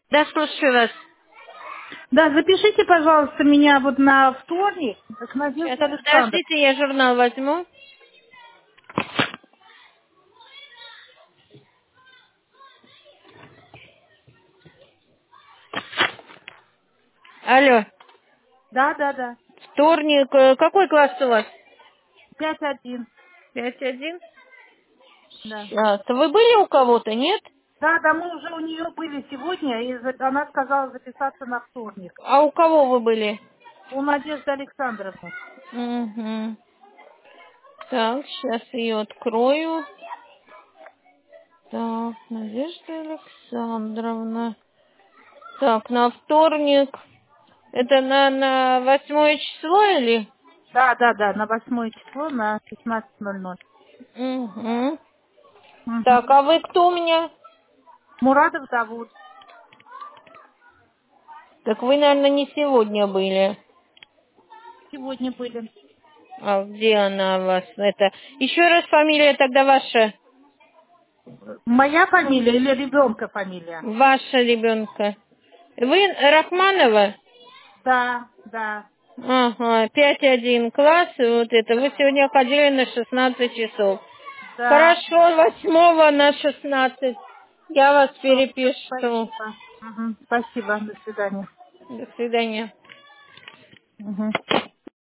Да, слушаю вас. Да, запишите, пожалуйста, меня вот на вторник к Сейчас, Надежде Александровне. подождите, я журнал возьму. Алло, Да, да, да. вторник, какой класс у вас? 5-1. 5-1. Да. Сейчас, вы были у кого-то, нет? Да, да, мы уже у нее были сегодня, и она сказала записаться на вторник. А у кого вы были? У Надежды Александровны. Угу. Так, сейчас ее открою. Так, Надежда Александровна. Так, на вторник. Это на 8 число или? Да, да, да, на 8 число на 16:00. Угу. Угу. Так, а вы кто у меня? Мурадов зовут. Так вы, наверное, не сегодня были. Сегодня были. А где она у вас? Это еще раз фамилия тогда ваша. Моя фамилия или ребенка фамилия? Ваша ребенка. Вы Рахманова? Да, да. Ага, 5-1 класс, и вот это. Вы сегодня ходили на 16 часов. Да. Хорошо, 8 на 16. Я вас Всё, перепишу. спасибо. Мгм. Спасибо. До свидания. До свидания. Мгм.